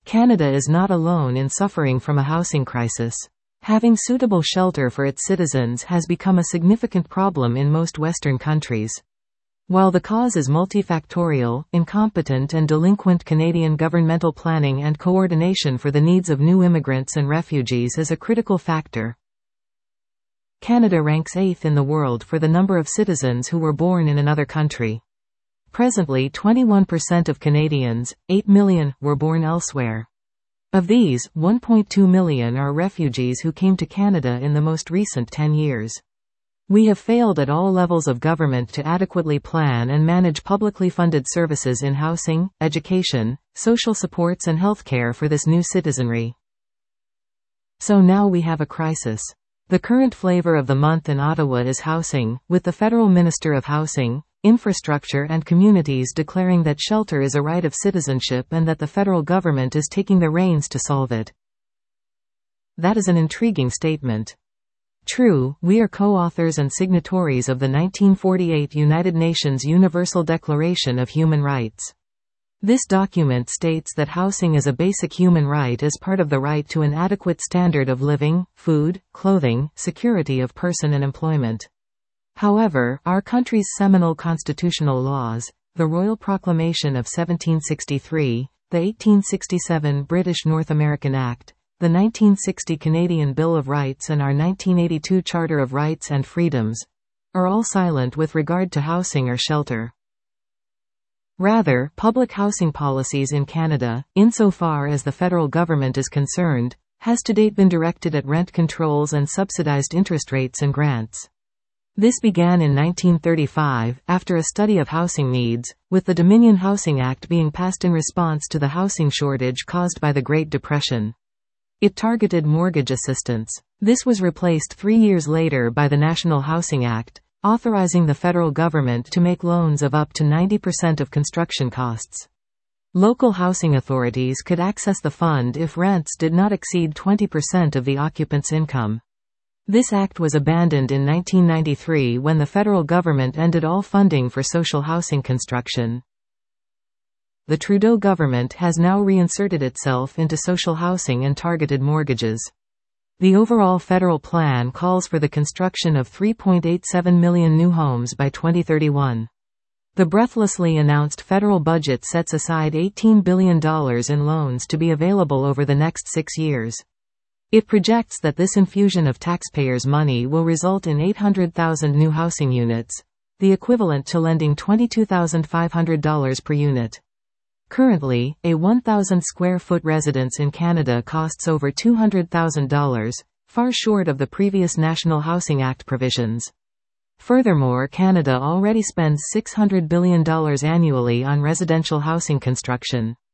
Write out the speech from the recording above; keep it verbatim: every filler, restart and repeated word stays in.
Canada is not alone in suffering from a housing crisis. Having suitable shelter for its citizens has become a significant problem in most Western countries. While the cause is multifactorial, incompetent and delinquent Canadian governmental planning and coordination for the needs of new immigrants and refugees is a critical factor. Canada ranks eighth in the world for the number of citizens who were born in another country. Presently twenty-one percent of Canadians, eight million, were born elsewhere. Of these, one point two million are refugees who came to Canada in the most recent ten years. We have failed at all levels of government to adequately plan and manage publicly funded services in housing, education, social supports and healthcare for this new citizenry. So now we have a crisis. The current flavor of the month in Ottawa is housing, with the Federal Minister of Housing, Infrastructure and Communities declaring that shelter is a right of citizenship and that the federal government is taking the reins to solve it. That is an intriguing statement. True, we are co-authors and signatories of the nineteen forty-eight United Nations Universal Declaration of Human Rights. This document states that housing is a basic human right as part of the right to an adequate standard of living, food, clothing, security of person and employment. However, our country's seminal constitutional laws, the Royal Proclamation of seventeen sixty-three, the eighteen sixty-seven British North American Act, the nineteen sixty Canadian Bill of Rights and our nineteen eighty-two Charter of Rights and Freedoms, are all silent with regard to housing or shelter. Rather, public housing policies in Canada, insofar as the federal government is concerned, has to date been directed at rent controls and subsidized interest rates and grants. This began in nineteen thirty-five, after a study of housing needs, with the Dominion Housing Act being passed in response to the housing shortage caused by the Great Depression. It targeted mortgage assistance. This was replaced three years later by the National Housing Act, authorizing the federal government to make loans of up to ninety percent of construction costs. Local housing authorities could access the fund if rents did not exceed twenty percent of the occupant's income. This act was abandoned in nineteen ninety-three when the federal government ended all funding for social housing construction. The Trudeau government has now reinserted itself into social housing and targeted mortgages. The overall federal plan calls for the construction of three point eight seven million new homes by twenty thirty-one. The breathlessly announced federal budget sets aside eighteen billion dollars in loans to be available over the next six years. It projects that this infusion of taxpayers' money will result in eight hundred thousand new housing units, the equivalent to lending twenty-two thousand five hundred dollars per unit. Currently, a one thousand square foot residence in Canada costs over two hundred thousand dollars, far short of the previous National Housing Act provisions. Furthermore, Canada already spends six hundred billion dollars annually on residential housing construction.